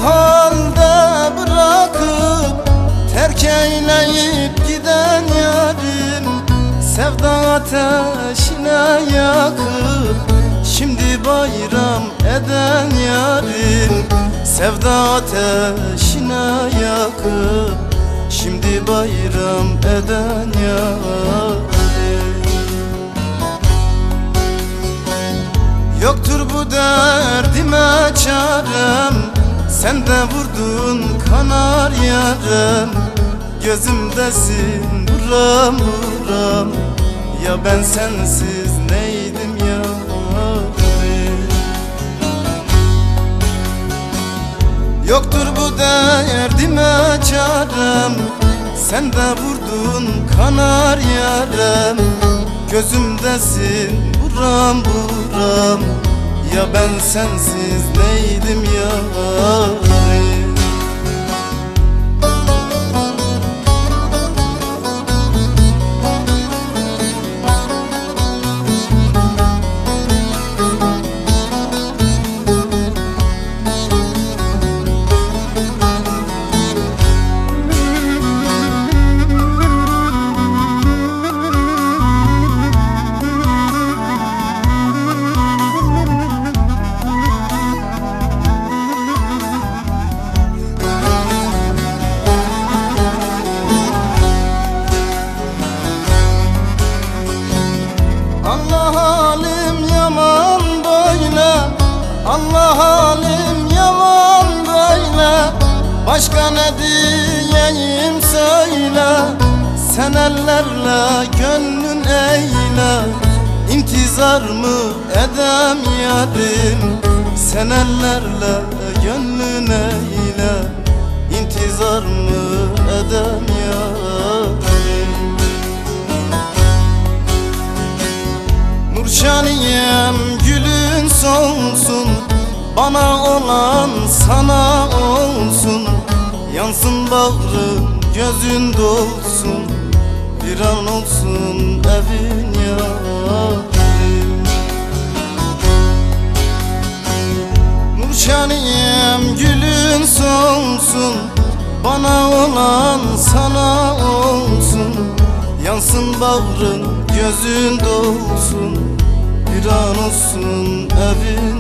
bu halde bırakıp terk eyleyip giden yarim, sevda ateşine yakıp şimdi bayram eden yarim, sevda ateşine yakıp şimdi bayram eden yarim. Yoktur bu derdime çarem, sen de vurdun kanar yarem. Gözümdesin buram buram, ya ben sensiz neydim ya. Yoktur bu derdime çarem, sen de vurdun kanar yarem. Gözümdesin buram buram, ya ben sensiz neydim ya. Allah halim yaman böyle, Allah halim yaman böyle. Başka ne diyeyim söyle, sen ellerle gönlün eyle. İntizar mı edem yarim, sen ellerle gönlün eyle. İntizar mı edem yarim. Nurşaniyem gülün solsun, bana olan sana olsun. Yansın bağrın gözün dolsun, bir an olsun evin yarim. Nurşaniyem gülün solsun, bana olan sana olsun. Yansın bağrın gözün dolsun, bir an olsun evin